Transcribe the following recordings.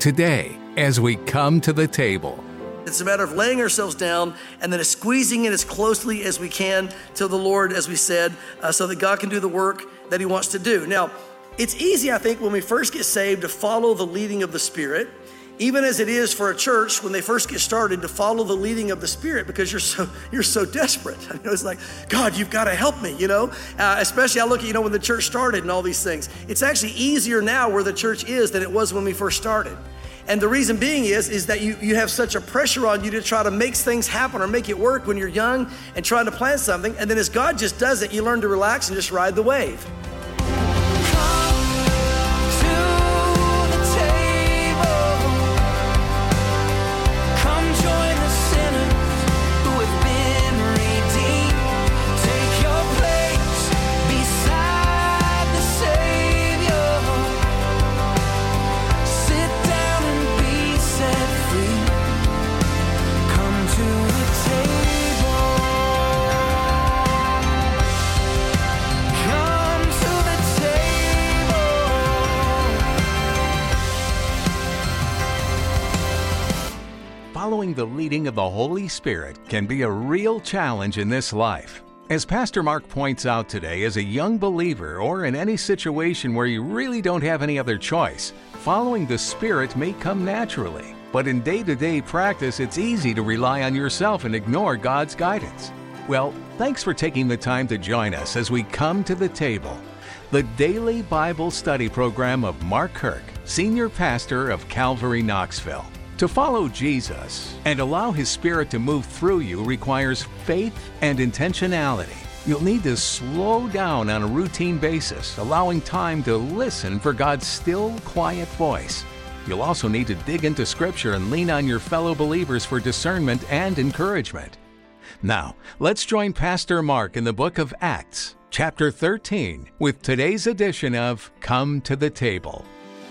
today as we come to the table. It's a matter of laying ourselves down and then squeezing in as closely as we can to the Lord, as we said, so that God can do the work that he wants to do. Now, it's easy, I think, when we first get saved to follow the leading of the Spirit, even as it is for a church when they first get started to follow the leading of the Spirit, because you're so desperate. I know, it's like, God, you've got to help me, especially I look at, when the church started and all these things. It's actually easier now where the church is than it was when we first started. And the reason being is that you have such a pressure on you to try to make things happen or make it work when you're young and trying to plan something. And then as God just does it, you learn to relax and just ride the wave. Following the leading of the Holy Spirit can be a real challenge in this life. As Pastor Mark points out today, as a young believer or in any situation where you really don't have any other choice, following the Spirit may come naturally. But in day-to-day practice, it's easy to rely on yourself and ignore God's guidance. Well, thanks for taking the time to join us as we come to the table. The daily Bible study program of Mark Kirk, Senior Pastor of Calvary Knoxville. To follow Jesus and allow His Spirit to move through you requires faith and intentionality. You'll need to slow down on a routine basis, allowing time to listen for God's still, quiet voice. You'll also need to dig into Scripture and lean on your fellow believers for discernment and encouragement. Now, let's join Pastor Mark in the book of Acts, chapter 13, with today's edition of Come to the Table.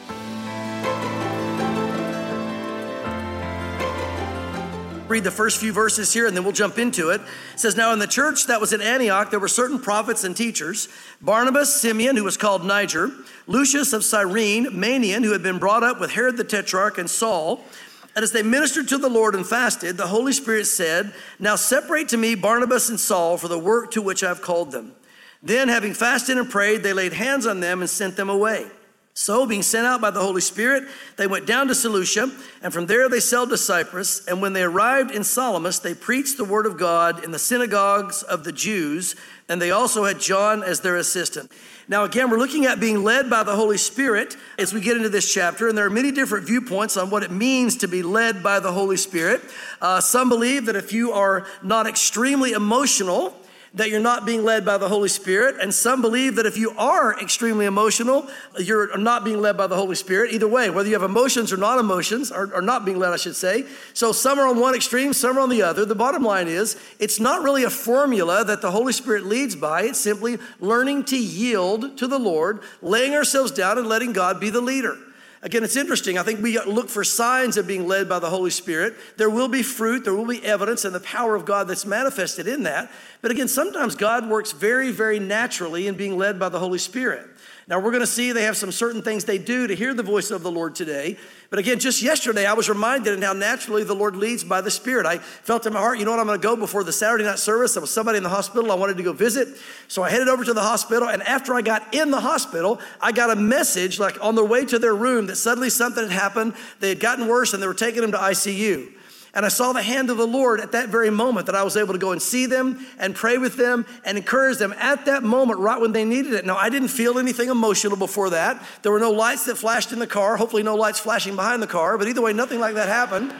Read the first few verses here and then we'll jump into it. It says, now in the church that was at Antioch, there were certain prophets and teachers, Barnabas, Simeon, who was called Niger, Lucius of Cyrene, Manaen, who had been brought up with Herod the Tetrarch, and Saul. And as they ministered to the Lord and fasted, the Holy Spirit said, now separate to me Barnabas and Saul for the work to which I've called them. Then, having fasted and prayed, they laid hands on them and sent them away. So, being sent out by the Holy Spirit, they went down to Seleucia, and from there they sailed to Cyprus. And when they arrived in Salamis, they preached the word of God in the synagogues of the Jews, and they also had John as their assistant. Now, again, we're looking at being led by the Holy Spirit as we get into this chapter, and there are many different viewpoints on what it means to be led by the Holy Spirit. Some believe that if you are not extremely emotional, that you're not being led by the Holy Spirit. And some believe that if you are extremely emotional, you're not being led by the Holy Spirit. Either way, whether you have emotions or not emotions, or not being led, I should say. So some are on one extreme, some are on the other. The bottom line is, it's not really a formula that the Holy Spirit leads by. It's simply learning to yield to the Lord, laying ourselves down and letting God be the leader. Again, it's interesting. I think we look for signs of being led by the Holy Spirit. There will be fruit, there will be evidence and the power of God that's manifested in that. But again, sometimes God works very, very naturally in being led by the Holy Spirit. Now, we're going to see they have some certain things they do to hear the voice of the Lord today. But again, just yesterday, I was reminded of how naturally the Lord leads by the Spirit. I felt in my heart, I'm going to go before the Saturday night service. There was somebody in the hospital I wanted to go visit. So I headed over to the hospital. And after I got in the hospital, I got a message like on their way to their room that suddenly something had happened. They had gotten worse and they were taking them to ICU. And I saw the hand of the Lord at that very moment that I was able to go and see them and pray with them and encourage them at that moment right when they needed it. Now, I didn't feel anything emotional before that. There were no lights that flashed in the car, hopefully no lights flashing behind the car, but either way, nothing like that happened.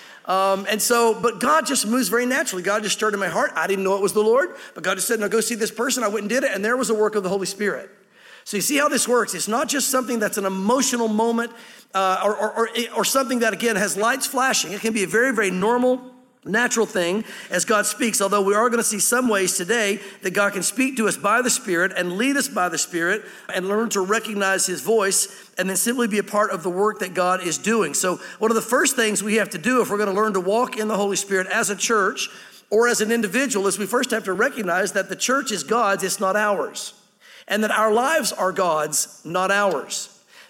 But God just moves very naturally. God just stirred in my heart. I didn't know it was the Lord, but God just said, no, go see this person. I went and did it, and there was a work of the Holy Spirit. So you see how this works. It's not just something that's an emotional moment or something that, again, has lights flashing. It can be a very, very normal, natural thing as God speaks, although we are going to see some ways today that God can speak to us by the Spirit and lead us by the Spirit and learn to recognize His voice and then simply be a part of the work that God is doing. So one of the first things we have to do if we're going to learn to walk in the Holy Spirit as a church or as an individual is we first have to recognize that the church is God's, it's not ours. And that our lives are God's, not ours.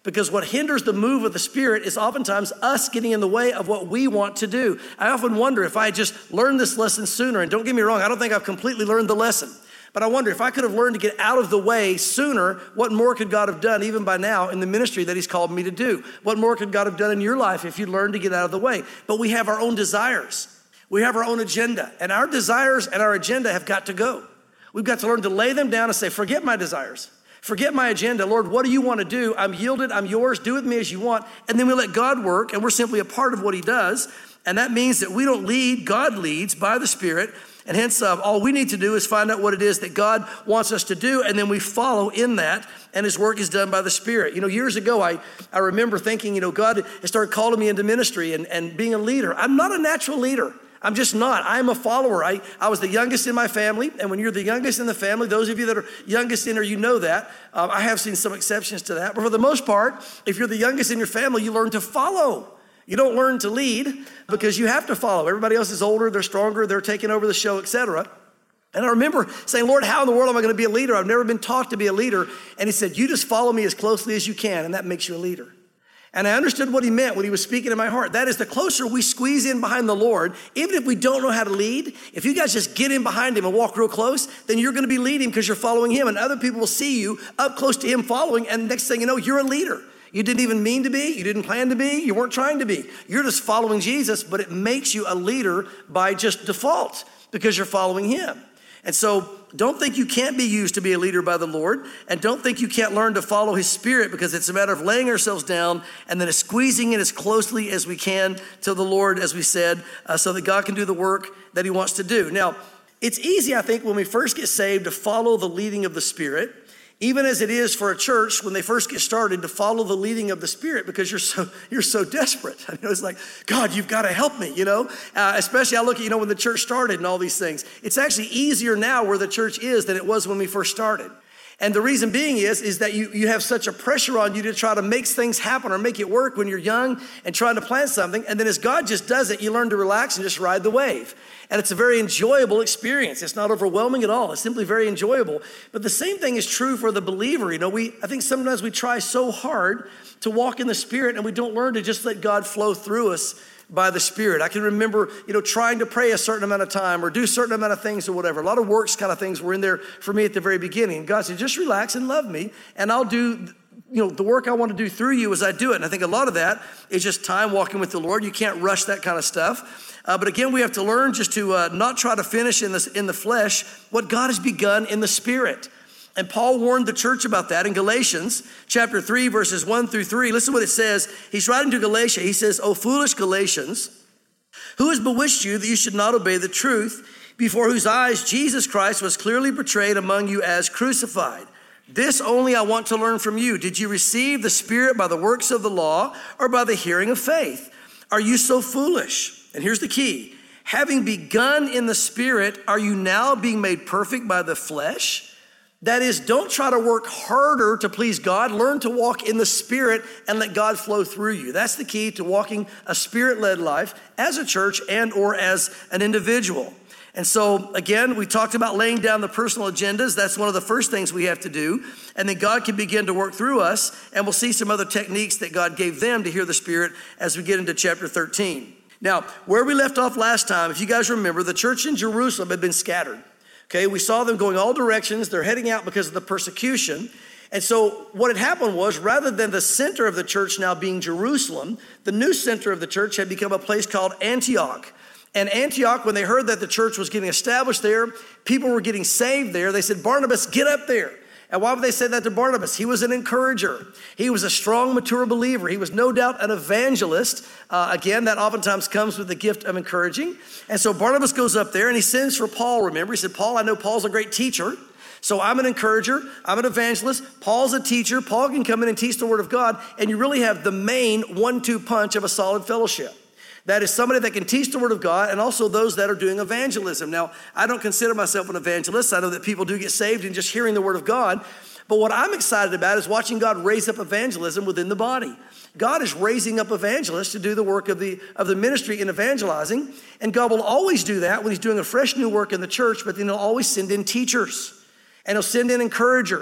Because what hinders the move of the Spirit is oftentimes us getting in the way of what we want to do. I often wonder if I just learned this lesson sooner, and don't get me wrong, I don't think I've completely learned the lesson. But I wonder if I could have learned to get out of the way sooner, what more could God have done even by now in the ministry that he's called me to do? What more could God have done in your life if you learned to get out of the way? But we have our own desires. We have our own agenda, and our desires and our agenda have got to go. We've got to learn to lay them down and say, forget my desires. Forget my agenda. Lord, what do you want to do? I'm yielded. I'm yours. Do with me as you want. And then we let God work, and we're simply a part of what he does. And that means that we don't lead. God leads by the Spirit. And hence, all we need to do is find out what it is that God wants us to do, and then we follow in that, and his work is done by the Spirit. Years ago, I remember thinking, God has started calling me into ministry and being a leader. I'm not a natural leader. I'm just not. I'm a follower. I was the youngest in my family, and when you're the youngest in the family, those of you that are youngest in her, you know that. I have seen some exceptions to that, but for the most part, if you're the youngest in your family, you learn to follow. You don't learn to lead because you have to follow. Everybody else is older, they're stronger, they're taking over the show, etc. And I remember saying, Lord, how in the world am I going to be a leader? I've never been taught to be a leader. And he said, you just follow me as closely as you can, and that makes you a leader. And I understood what he meant when he was speaking in my heart. That is, the closer we squeeze in behind the Lord, even if we don't know how to lead, if you guys just get in behind him and walk real close, then you're going to be leading because you're following him. And other people will see you up close to him following, and next thing you know, you're a leader. You didn't even mean to be. You didn't plan to be. You weren't trying to be. You're just following Jesus, but it makes you a leader by just default because you're following him. And so don't think you can't be used to be a leader by the Lord, and don't think you can't learn to follow his Spirit, because it's a matter of laying ourselves down and then squeezing in as closely as we can to the Lord, as we said, so that God can do the work that he wants to do. Now, it's easy, I think, when we first get saved to follow the leading of the Spirit, even as it is for a church when they first get started to follow the leading of the Spirit, because you're so desperate. It's like, God, you've got to help me, especially I look at, when the church started and all these things. It's actually easier now where the church is than it was when we first started. And the reason being is that you have such a pressure on you to try to make things happen or make it work when you're young and trying to plan something. And then as God just does it, you learn to relax and just ride the wave. And it's a very enjoyable experience. It's not overwhelming at all. It's simply very enjoyable. But the same thing is true for the believer. I think sometimes we try so hard to walk in the Spirit, and we don't learn to just let God flow through us by the Spirit. I can remember, trying to pray a certain amount of time or do a certain amount of things or whatever. A lot of works kind of things were in there for me at the very beginning. God said, just relax and love me, and I'll do the work I want to do through you as I do it. And I think a lot of that is just time walking with the Lord. You can't rush that kind of stuff. But again, we have to learn just to not try to finish in the flesh what God has begun in the Spirit. And Paul warned the church about that in Galatians chapter 3, verses 1 through 3. Listen what it says. He's writing to Galatia. He says, O foolish Galatians, who has bewitched you that you should not obey the truth, before whose eyes Jesus Christ was clearly portrayed among you as crucified? This only I want to learn from you. Did you receive the Spirit by the works of the law or by the hearing of faith? Are you so foolish? And here's the key. Having begun in the Spirit, are you now being made perfect by the flesh? That is, don't try to work harder to please God. Learn to walk in the Spirit and let God flow through you. That's the key to walking a Spirit-led life as a church and or as an individual. And so, again, we talked about laying down the personal agendas. That's one of the first things we have to do. And then God can begin to work through us. And we'll see some other techniques that God gave them to hear the Spirit as we get into chapter 13. Now, where we left off last time, if you guys remember, the church in Jerusalem had been scattered. Okay, we saw them going all directions. They're heading out because of the persecution. And so what had happened was, rather than the center of the church now being Jerusalem, the new center of the church had become a place called Antioch. And Antioch, when they heard that the church was getting established there, people were getting saved there, they said, Barnabas, get up there. And why would they say that to Barnabas? He was an encourager. He was a strong, mature believer. He was no doubt an evangelist. Again, that oftentimes comes with the gift of encouraging. And so Barnabas goes up there and he sends for Paul, remember. He said, Paul, I know Paul's a great teacher. So I'm an encourager. I'm an evangelist. Paul's a teacher. Paul can come in and teach the word of God. And you really have the main 1-2 punch of a solid fellowship. That is somebody that can teach the word of God, and also those that are doing evangelism. Now, I don't consider myself an evangelist. I know that people do get saved in just hearing the word of God. But what I'm excited about is watching God raise up evangelism within the body. God is raising up evangelists to do the work of the ministry in evangelizing. And God will always do that when he's doing a fresh new work in the church, but then he'll always send in teachers. And he'll send in encouragers.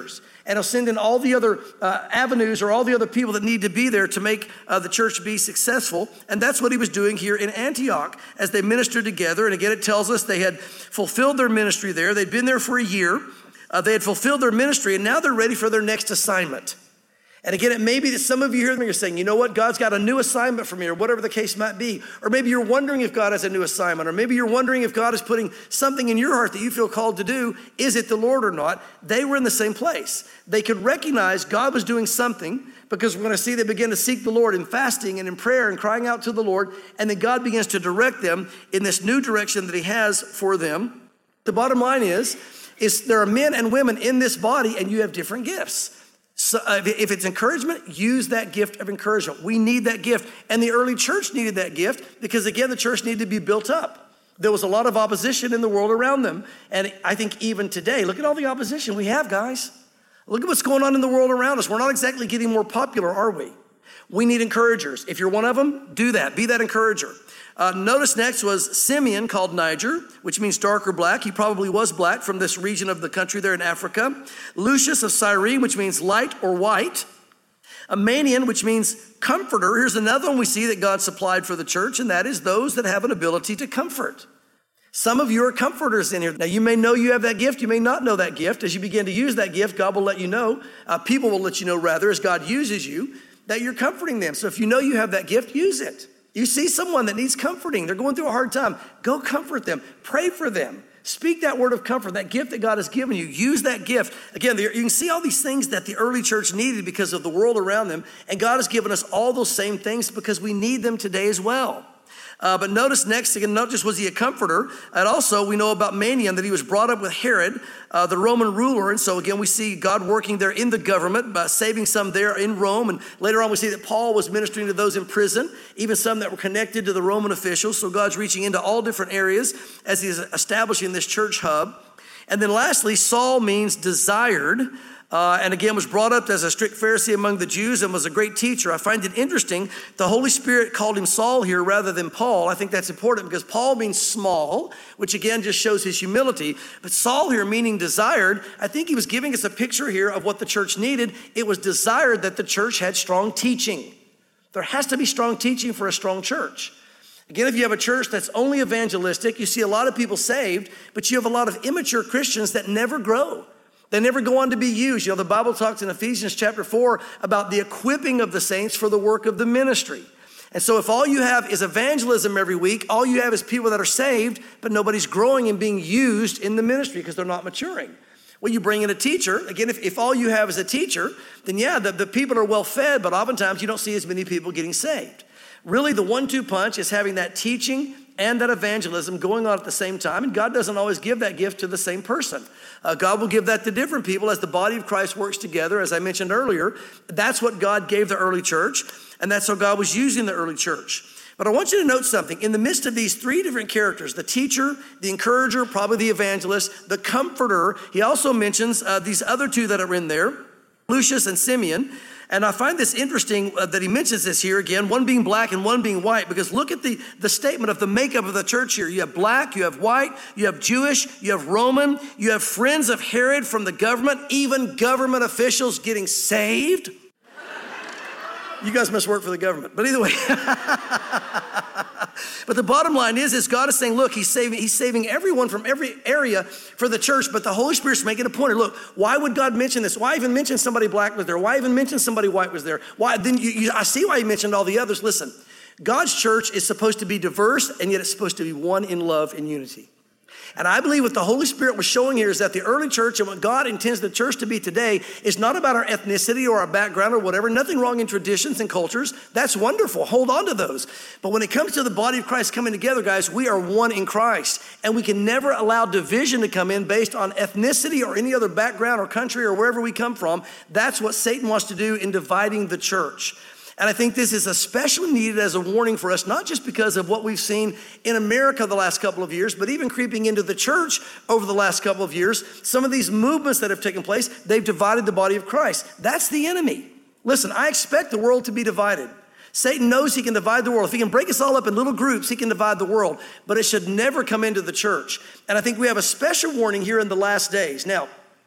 and he'll send in all the other avenues or all the other people that need to be there to make the church be successful. And that's what he was doing here in Antioch as they ministered together. And again, it tells us they had fulfilled their ministry there. They'd been there for a year. They had fulfilled their ministry, and now they're ready for their next assignment. And again, it may be that some of you here are saying, you know what, God's got a new assignment for me, or whatever the case might be. Or maybe you're wondering if God has a new assignment, or maybe you're wondering if God is putting something in your heart that you feel called to do. Is it the Lord or not? They were in the same place. They could recognize God was doing something, because we're going to see they begin to seek the Lord in fasting and in prayer and crying out to the Lord. And then God begins to direct them in this new direction that he has for them. The bottom line is there are men and women in this body, and you have different gifts. So if it's encouragement, use that gift of encouragement. We need that gift. And the early church needed that gift because, again, the church needed to be built up. There was a lot of opposition in the world around them. And I think even today, look at all the opposition we have, guys. Look at what's going on in the world around us. We're not exactly getting more popular, are we? We need encouragers. If you're one of them, do that. Be that encourager. Notice next was Simeon, called Niger, which means dark or black. He probably was black from this region of the country there in Africa. Lucius of Cyrene, which means light or white. A Manaen, which means comforter. Here's another one we see that God supplied for the church, and that is those that have an ability to comfort. Some of you are comforters in here. Now, you may know you have that gift. You may not know that gift. As you begin to use that gift, God will let you know. People will let you know, rather, as God uses you, that you're comforting them. So if you know you have that gift, use it. You see someone that needs comforting. They're going through a hard time. Go comfort them. Pray for them. Speak that word of comfort, that gift that God has given you. Use that gift. Again, you can see all these things that the early church needed because of the world around them. And God has given us all those same things because we need them today as well. But notice next, again, not just was he a comforter, and also we know about Manaen that he was brought up with Herod, the Roman ruler. And so again, we see God working there in the government, by saving some there in Rome. And later on, we see that Paul was ministering to those in prison, even some that were connected to the Roman officials. So God's reaching into all different areas as he's establishing this church hub. And then lastly, Saul means desired. And again, was brought up as a strict Pharisee among the Jews and was a great teacher. I find it interesting. The Holy Spirit called him Saul here rather than Paul. I think that's important because Paul means small, which again just shows his humility. But Saul here meaning desired, I think he was giving us a picture here of what the church needed. It was desired that the church had strong teaching. There has to be strong teaching for a strong church. Again, if you have a church that's only evangelistic, you see a lot of people saved, but you have a lot of immature Christians that never grow. They never go on to be used. You know, the Bible talks in Ephesians chapter 4 about the equipping of the saints for the work of the ministry. And so if all you have is evangelism every week, all you have is people that are saved, but nobody's growing and being used in the ministry because they're not maturing. Well, you bring in a teacher. Again, if all you have is a teacher, then yeah, the people are well fed, but oftentimes you don't see as many people getting saved. Really, the 1-2 punch is having that teaching and that evangelism going on at the same time. And God doesn't always give that gift to the same person. God will give that to different people as the body of Christ works together. As I mentioned earlier, that's what God gave the early church, and that's how God was using the early church. But I want you to note something. In the midst of these three different characters, the teacher, the encourager, probably the evangelist, the comforter, he also mentions these other two that are in there, Lucius and Simeon. And I find this interesting that he mentions this here again, one being black and one being white, because look at the statement of the makeup of the church here. You have black, you have white, you have Jewish, you have Roman, you have friends of Herod from the government, even government officials getting saved. You guys must work for the government. But either way. But the bottom line is God is saying, look, he's saving everyone from every area for the church, but the Holy Spirit's making a point. Look, why would God mention this? Why even mention somebody black was there? Why even mention somebody white was there? Why? Then I see why he mentioned all the others. Listen, God's church is supposed to be diverse, and yet it's supposed to be one in love and unity. And I believe what the Holy Spirit was showing here is that the early church and what God intends the church to be today is not about our ethnicity or our background or whatever. Nothing wrong in traditions and cultures. That's wonderful. Hold on to those. But when it comes to the body of Christ coming together, guys, we are one in Christ. And we can never allow division to come in based on ethnicity or any other background or country or wherever we come from. That's what Satan wants to do in dividing the church. And I think this is especially needed as a warning for us, not just because of what we've seen in America the last couple of years, but even creeping into the church over the last couple of years. Some of these movements that have taken place, they've divided the body of Christ. That's the enemy. Listen, I expect the world to be divided. Satan knows he can divide the world. If he can break us all up in little groups, he can divide the world. But it should never come into the church. And I think we have a special warning here in the last days. Now,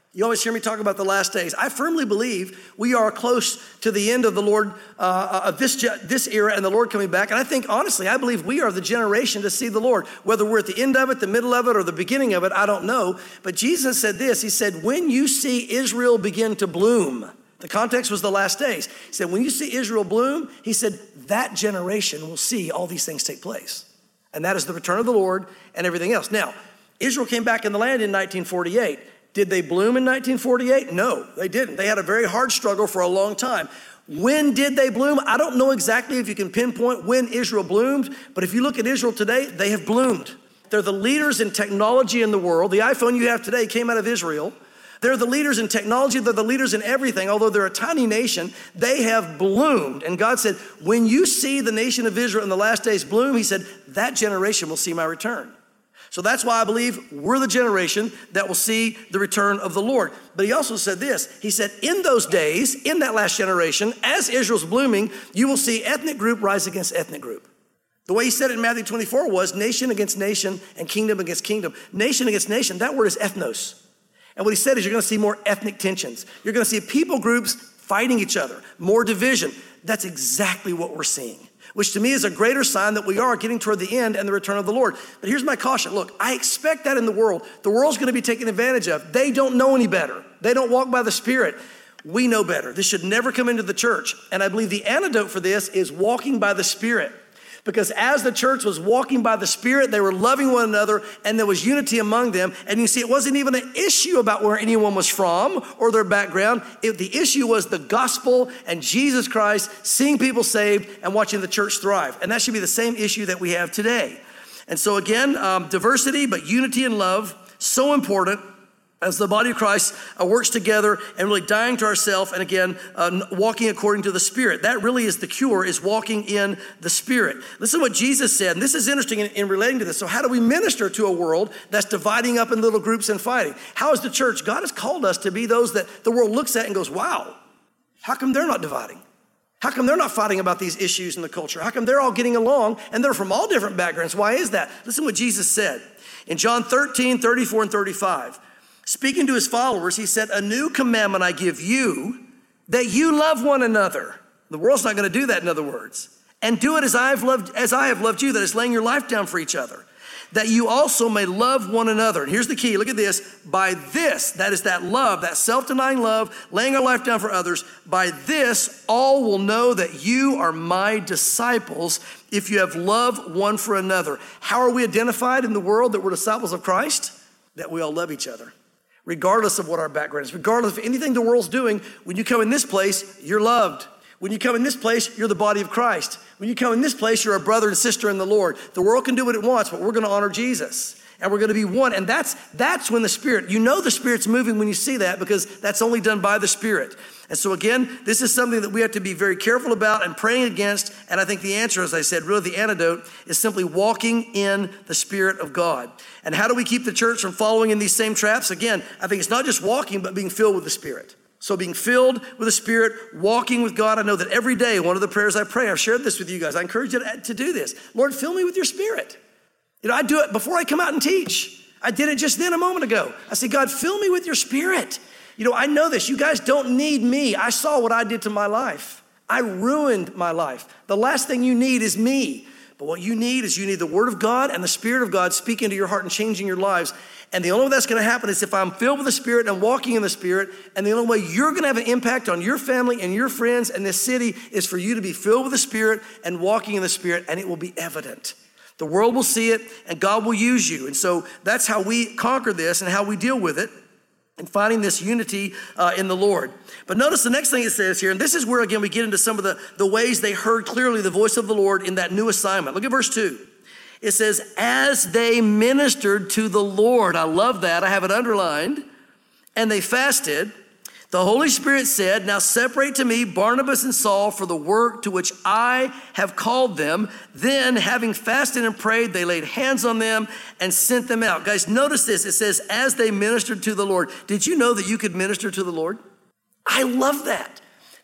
You always hear me talk about the last days. I firmly believe we are close to the end of the Lord, of this era and the Lord coming back. And I think, honestly, I believe we are the generation to see the Lord. Whether we're at the end of it, the middle of it, or the beginning of it, I don't know. But Jesus said this. He said, when you see Israel begin to bloom, the context was the last days. He said, when you see Israel bloom, he said, that generation will see all these things take place. And that is the return of the Lord and everything else. Now, Israel came back in the land in 1948. Did they bloom in 1948? No, they didn't. They had a very hard struggle for a long time. When did they bloom? I don't know exactly if you can pinpoint when Israel bloomed, but if you look at Israel today, they have bloomed. They're the leaders in technology in the world. The iPhone you have today came out of Israel. They're the leaders in technology. They're the leaders in everything. Although they're a tiny nation, they have bloomed. And God said, when you see the nation of Israel in the last days bloom, he said, that generation will see my return. So that's why I believe we're the generation that will see the return of the Lord. But he also said this. He said, in those days, in that last generation, as Israel's blooming, you will see ethnic group rise against ethnic group. The way he said it in Matthew 24 was nation against nation and kingdom against kingdom. Nation against nation, that word is ethnos. And what he said is you're going to see more ethnic tensions. You're going to see people groups fighting each other, more division. That's exactly what we're seeing, which to me is a greater sign that we are getting toward the end and the return of the Lord. But here's my caution. Look, I expect that in the world. The world's going to be taken advantage of. They don't know any better. They don't walk by the Spirit. We know better. This should never come into the church. And I believe the antidote for this is walking by the Spirit. Because as the church was walking by the Spirit, they were loving one another and there was unity among them. And you see, it wasn't even an issue about where anyone was from or their background. The issue was the gospel and Jesus Christ, seeing people saved and watching the church thrive. And that should be the same issue that we have today. And so again, diversity, but unity and love, so important as the body of Christ works together and really dying to ourselves and again, walking according to the Spirit. That really is the cure, is walking in the Spirit. Listen to what Jesus said, and this is interesting in relating to this. So how do we minister to a world that's dividing up in little groups and fighting? How is the church? God has called us to be those that the world looks at and goes, wow, how come they're not dividing? How come they're not fighting about these issues in the culture? How come they're all getting along and they're from all different backgrounds? Why is that? Listen to what Jesus said in John 13, 34 and 35. Speaking to his followers, he said, a new commandment I give you, that you love one another. The world's not going to do that, in other words. And do it as I have loved you, that is laying your life down for each other. That you also may love one another. And here's the key, look at this. By this, that is that love, that self-denying love, laying our life down for others. By this, all will know that you are my disciples if you have love one for another. How are we identified in the world that we're disciples of Christ? That we all love each other. Regardless of what our background is, regardless of anything the world's doing, when you come in this place, you're loved. When you come in this place, you're the body of Christ. When you come in this place, you're a brother and sister in the Lord. The world can do what it wants, but we're going to honor Jesus. And we're going to be one. And that's when the Spirit, you know the Spirit's moving when you see that, because that's only done by the Spirit. And so again, this is something that we have to be very careful about and praying against. And I think the answer, as I said, really the antidote is simply walking in the Spirit of God. And how do we keep the church from following in these same traps? Again, I think it's not just walking, but being filled with the Spirit. So being filled with the Spirit, walking with God. I know that every day, one of the prayers I pray, I've shared this with you guys. I encourage you to do this. Lord, fill me with your Spirit. You know, I do it before I come out and teach. I did it just then a moment ago. I said, God, fill me with your Spirit. You know, I know this. You guys don't need me. I saw what I did to my life. I ruined my life. The last thing you need is me. But what you need is the Word of God and the Spirit of God speaking into your heart and changing your lives. And the only way that's going to happen is if I'm filled with the Spirit and walking in the Spirit. And the only way you're going to have an impact on your family and your friends and this city is for you to be filled with the Spirit and walking in the Spirit, and it will be evident. The world will see it and God will use you. And so that's how we conquer this and how we deal with it, and finding this unity in the Lord. But notice the next thing it says here, and this is where, again, we get into some of the ways they heard clearly the voice of the Lord in that new assignment. Look at verse 2. It says, as they ministered to the Lord. I love that. I have it underlined. And they fasted. The Holy Spirit said, now separate to me Barnabas and Saul for the work to which I have called them. Then, having fasted and prayed, they laid hands on them and sent them out. Guys, notice this. It says, as they ministered to the Lord. Did you know that you could minister to the Lord? I love that.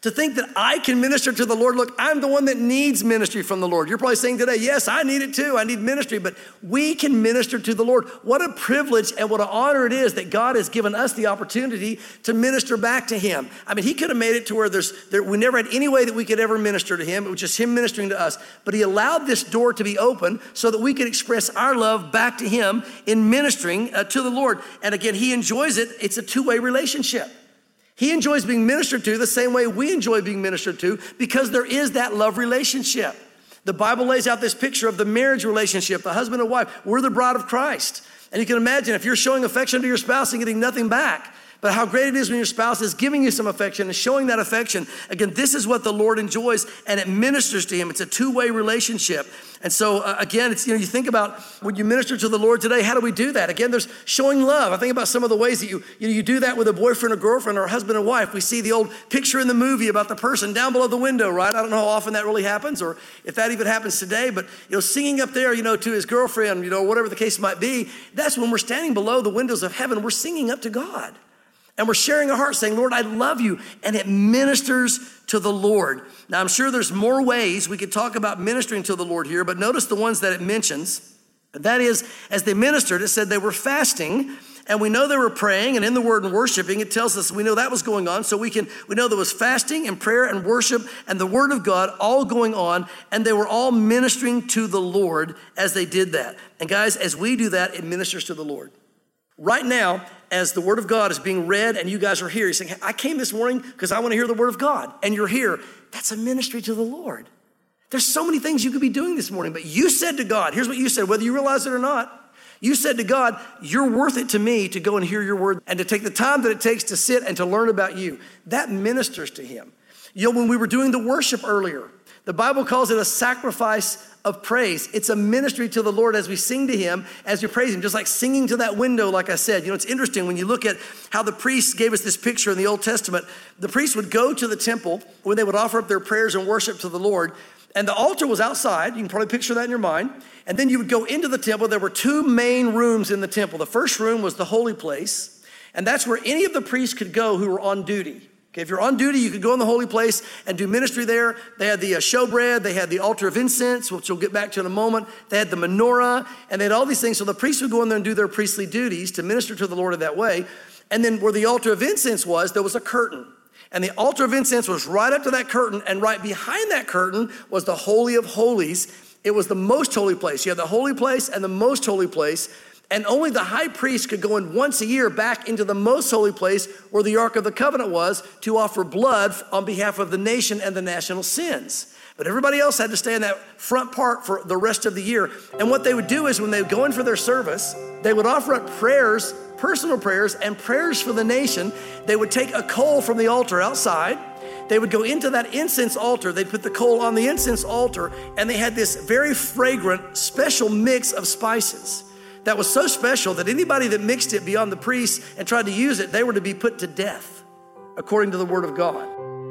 To think that I can minister to the Lord. Look, I'm the one that needs ministry from the Lord. You're probably saying today, yes, I need it too. I need ministry, but we can minister to the Lord. What a privilege and what an honor it is that God has given us the opportunity to minister back to him. I mean, he could have made it to where we never had any way that we could ever minister to him. It was just him ministering to us. But he allowed this door to be open so that we could express our love back to him in ministering to the Lord. And again, he enjoys it. It's a two-way relationship. He enjoys being ministered to the same way we enjoy being ministered to because there is that love relationship. The Bible lays out this picture of the marriage relationship, the husband and wife. We're the bride of Christ. And you can imagine if you're showing affection to your spouse and getting nothing back, but how great it is when your spouse is giving you some affection and showing that affection. Again, this is what the Lord enjoys, and it ministers to him. It's a two-way relationship. And so again, it's, you think about when you minister to the Lord today, how do we do that? Again, there's showing love. I think about some of the ways that you do that with a boyfriend or girlfriend or husband and wife. We see the old picture in the movie about the person down below the window, right? I don't know how often that really happens or if that even happens today, but singing up there, to his girlfriend, whatever the case might be, that's when we're standing below the windows of heaven. We're singing up to God. And we're sharing our hearts saying, Lord, I love you. And it ministers to the Lord. Now, I'm sure there's more ways we could talk about ministering to the Lord here, but notice the ones that it mentions. That is, as they ministered, it said they were fasting, and we know they were praying, and in the word and worshiping, it tells us we know that was going on. So we know there was fasting and prayer and worship and the word of God all going on, and they were all ministering to the Lord as they did that. And guys, as we do that, it ministers to the Lord. Right now, as the word of God is being read and you guys are here, you're saying, hey, I came this morning because I want to hear the word of God. And you're here. That's a ministry to the Lord. There's so many things you could be doing this morning, but you said to God, here's what you said, whether you realize it or not. You said to God, you're worth it to me to go and hear your word and to take the time that it takes to sit and to learn about you. That ministers to him. When we were doing the worship earlier, the Bible calls it a sacrifice of praise. It's a ministry to the Lord as we sing to him, as you praise him, just like singing to that window, like I said. It's interesting when you look at how the priests gave us this picture in the Old Testament. The priests would go to the temple when they would offer up their prayers and worship to the Lord, and the altar was outside. You can probably picture that in your mind. And then you would go into the temple. There were two main rooms in the temple. The first room was the holy place, and that's where any of the priests could go who were on duty. Okay, if you're on duty, you could go in the holy place and do ministry there. They had the showbread. They had the altar of incense, which we'll get back to in a moment. They had the menorah, and they had all these things. So the priests would go in there and do their priestly duties to minister to the Lord in that way. And then where the altar of incense was, there was a curtain. And the altar of incense was right up to that curtain, and right behind that curtain was the Holy of Holies. It was the most holy place. You had the holy place and the most holy place. And only the high priest could go in once a year back into the most holy place where the Ark of the Covenant was to offer blood on behalf of the nation and the national sins. But everybody else had to stay in that front part for the rest of the year. And what they would do is when they would go in for their service, they would offer up prayers, personal prayers, and prayers for the nation. They would take a coal from the altar outside. They would go into that incense altar. They'd put the coal on the incense altar, and they had this very fragrant, special mix of spices that was so special that anybody that mixed it beyond the priests and tried to use it, they were to be put to death, according to the word of God.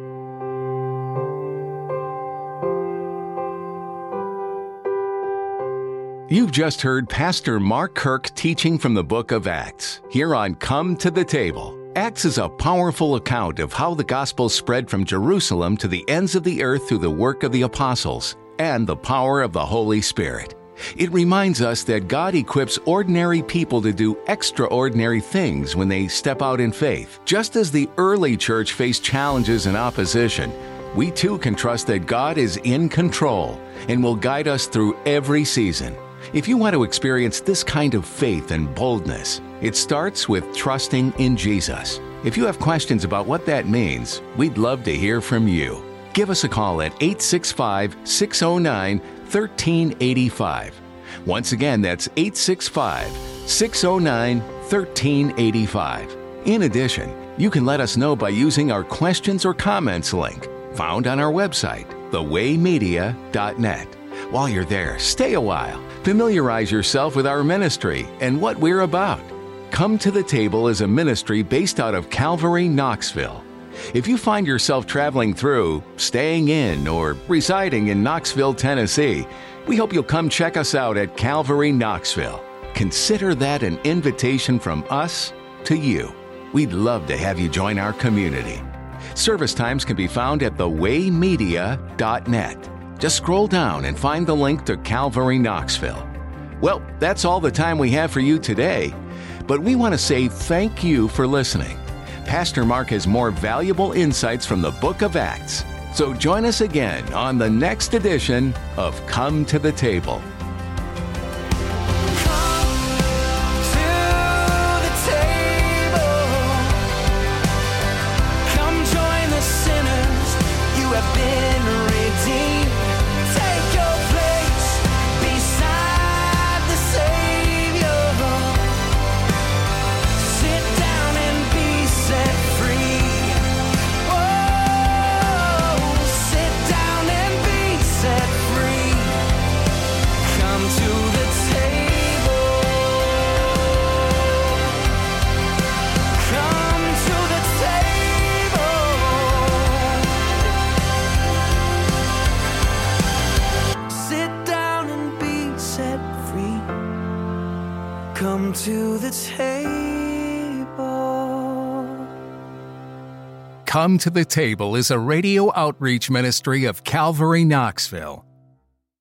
You've just heard Pastor Mark Kirk teaching from the book of Acts, here on Come to the Table. Acts is a powerful account of how the gospel spread from Jerusalem to the ends of the earth through the work of the apostles and the power of the Holy Spirit. It reminds us that God equips ordinary people to do extraordinary things when they step out in faith. Just as the early church faced challenges and opposition, we too can trust that God is in control and will guide us through every season. If you want to experience this kind of faith and boldness, it starts with trusting in Jesus. If you have questions about what that means, we'd love to hear from you. Give us a call at 865-609-1385. Once again, that's 865-609-1385. In addition, you can let us know by using our questions or comments link found on our website, thewaymedia.net. While you're there, stay a while. Familiarize yourself with our ministry and what we're about. Come to the Table is a ministry based out of Calvary, Knoxville. If you find yourself traveling through, staying in, or residing in Knoxville, Tennessee, we hope you'll come check us out at Calvary, Knoxville. Consider that an invitation from us to you. We'd love to have you join our community. Service times can be found at thewaymedia.net. Just scroll down and find the link to Calvary Knoxville. Well, that's all the time we have for you today, but we want to say thank you for listening. Pastor Mark has more valuable insights from the book of Acts. So join us again on the next edition of Come to the Table. Come to the table. Come to the Table is a radio outreach ministry of Calvary Knoxville.